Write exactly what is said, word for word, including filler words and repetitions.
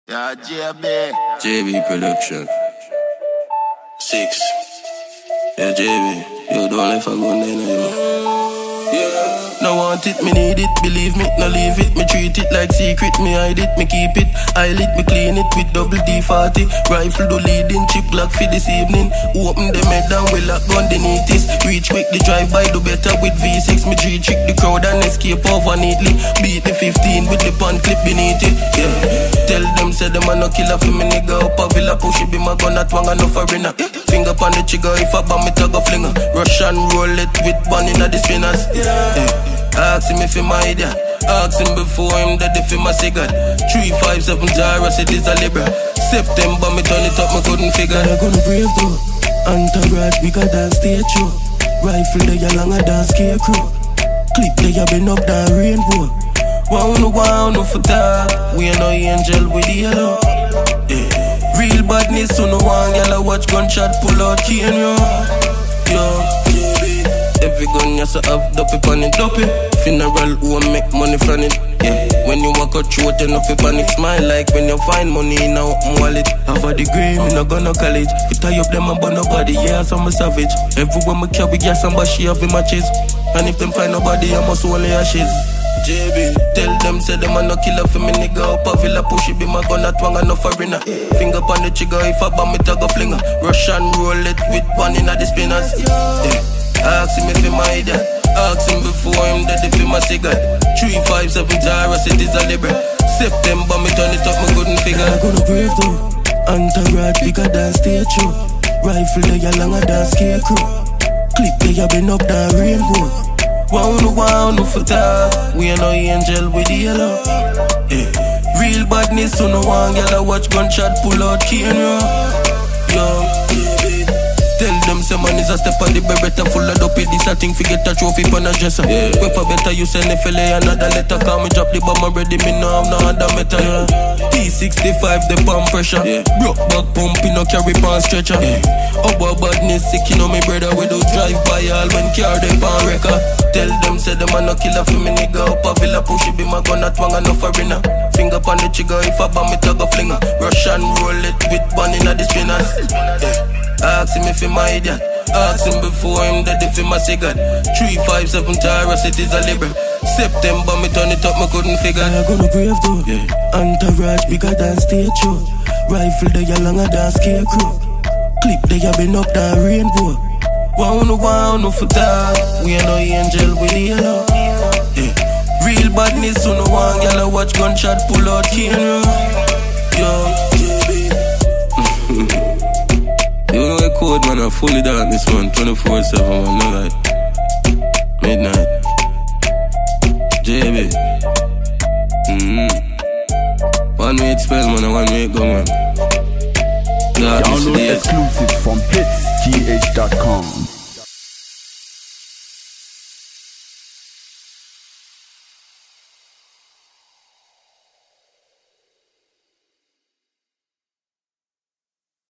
Yeah, J B. J B Production. Six. Yeah, J B. You don't let for go nine of you. Yeah. No want it, me need it, believe me, no leave it. Me treat it like secret, me hide it, me keep it. Eyelid, me clean it with double D forty. Rifle do leading, chip lock for this evening. Open the head down, we lock gun the neatest. Reach quick, the drive by, do better with V six. Me G trick the crowd and escape over neatly. Beat the fifteen with the pan clip beneath it. Yeah. Tell them, say them a no killer for me nigga. Up a villa, push it, be my gun, not wang no foreigner. Finger on the trigger, if I bomb it, I go flinger. Rush and roll it with one in the spinners. Yeah. Ask him if he my idiot. Ask him before him that if he my cigarette. Three five seven Jara said it's a Libra. September me turn it up, me couldn't figure. I gonna brave though. Entourage bigger than stage show. Rifle they a longer than scarecrow. Clip they a been up than rainbow. Wow no wow no for that. We ain't no angel with the yellow. Yeah. Real badness so no one yellow watch gunshot pull out cane yo. Yo. Every gun you so have dopey pan it, dopey. Funeral who make money from it. Yeah. When you walk out throat, you know fi panic. Smile like when you find money in a open wallet. Have a degree, me no go no college. Fi tie up them and burn nobody, yeah, so I'm a savage. Everywhere me carry gas and bashi have in matches. And if them find nobody, I must only ashes. J B, tell them say them a no killer for me nigga. Up a villa push it, be my gun at wang and no foreigner. Finger on the trigger, if I bomb it I go flinger. Rush and roll it with one in the spinners. Yeah. Ask him if he my idiot. Ask him before him that if he my cigarette. Three five seven Jara said it's a Libra. September me turn it up, me couldn't figure. I gonna brave though. Entourage bigger than stage show. Rifle they a longer than scarecrow. Clip they a been up than rainbow. Wow no wow no for that. We ain't no angel with the yellow. Yeah. Real badness so no one yellow watch gunshot pull out cane yo. Yo. Tell them some man is a step on the beretta full of dopey. This a thing fi get a trophy pon a dresser. Yeah. When for better you send a fella another letter. Call me drop the bomb already, me know I'm no other meta. Yeah. T sixty-five the pump pressure. Yeah. Broke back pump, no carry pan stretcher. Yeah. About badness sick, you know me brother. We do drive by all when car they pan wrecker. Tell them say them a no killer for me nigga. Up a villa push it, be my gun at wang and no foreigner. Finger on the trigger, if I bomb it I go flinger. Rush and roll it with one in the spinners. Yeah. Ask him if he my idiot. Ask him before him that if he my cigarette. Three five seven Jara said it's a Libra. September me turn it up, me couldn't figure. I gonna brave though. Yeah. Entourage bigger than stage show. Rifle they a longer than scarecrow. Clip they a been up than rainbow. Wow no wow no for that. We ain't no angel with the yellow. Yeah. Real badness so no one yellow watch gunshot pull out cane yo. Yo. You know the code, man, I fully dark this one, twenty-four seven, man, no light. Midnight. J B. Mm-hmm. One way it spell, man, and one way it go, man. Download exclusive from hits g h dot com.